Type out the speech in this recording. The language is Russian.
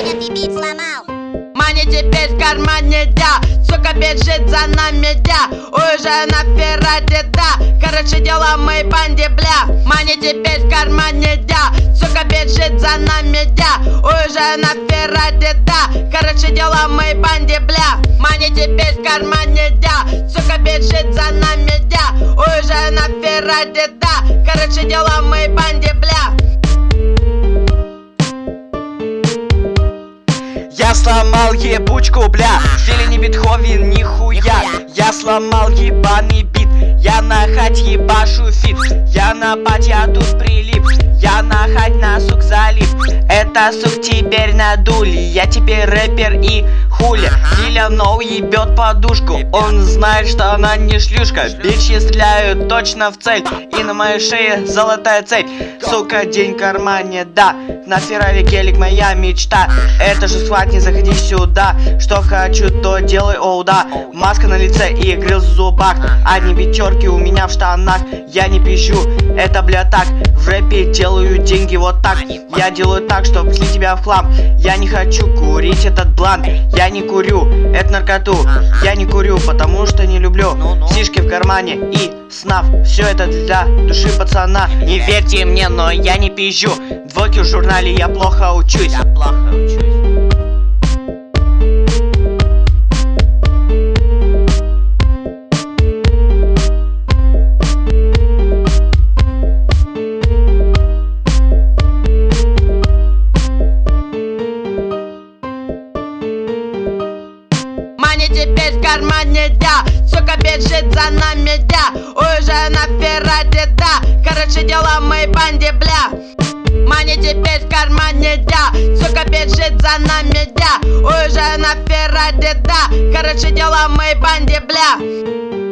Женя, ты бит сломал. Мани теперь в кармане, да. Сука бежит за нами, да. Уже на Феррари, да. Короче, дела моей банде, бля. Мани теперь в кармане, да. Сука бежит за нами, да. Уже на Феррари, да. Короче, дела моей банде, бля. Мани теперь в кармане, да. Сука бежит за нами, да. Уже на Феррари, да. Короче, дела моей банде, бля. Я сломал ебучку, бля. Фили не Бетховен, нихуя. Я сломал ебаный бит. Я на хать ебашу фит. Я на пать, я тут прилип. Я на хать на сук залип. Это сук теперь надули. Я теперь рэпер и хули. Филя ноу ебет подушку. Он знает, что она не шлюшка. Бичи стреляют точно в цель. И на моей шее золотая цепь. Сука, день в кармане, да. На Феррари гелик моя мечта. Это же схват, не заходи сюда. Что хочу, то делай, оу да. Маска на лице и грилл в зубах. Одни пятерки у меня в штанах. Я не пищу, это бля так. В рэпе делаю деньги вот так. Я делаю так, чтоб слить тебя в хлам. Я не хочу курить этот блант. Я не курю, это наркоту. Я не курю, потому что не люблю сишки в кармане и снав. Все это для души пацана. Не верьте мне, но я не пизжу. Двойки в журнале, я плохо учусь. Мани теперь в кармане, да. Сука бежит за нами, да. Уже на Феррари, да. Короче, дела моей банде, бля. Мани теперь в кармане, да. Сука бежит за нами, да. Уже на Феррари, да. Короче, дела моей банде, бля.